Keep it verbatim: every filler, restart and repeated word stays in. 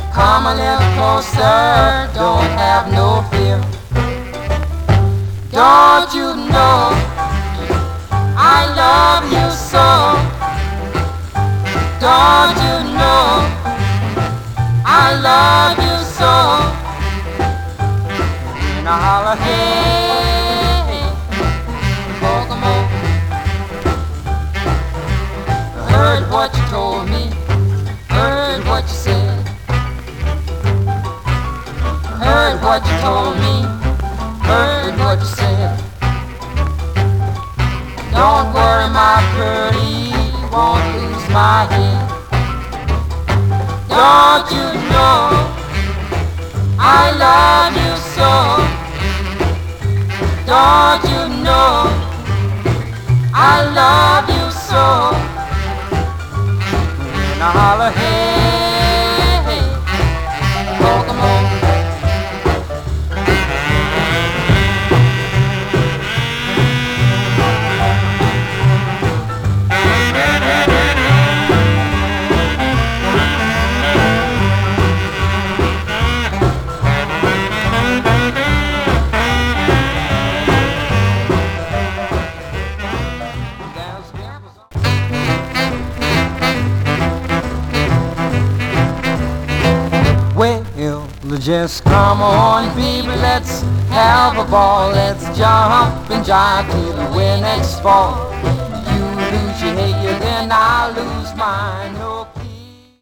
Come a little closer, don't have no fear. Don't you know I love you so? Don't you know I love you so? And I holler, hey, Kokomo. Heard what you told me, heard what you said, heard what you told me, heard what you said. Don't worry, my pretty, won't lose my head. Don't you know I love you so? Don't you know I love you so? And I holler, hey, hey, Kokomo. Well, just come on, baby, let's have a ball. Let's jump and jive till the way next fall. You lose your head, then I lose mine. No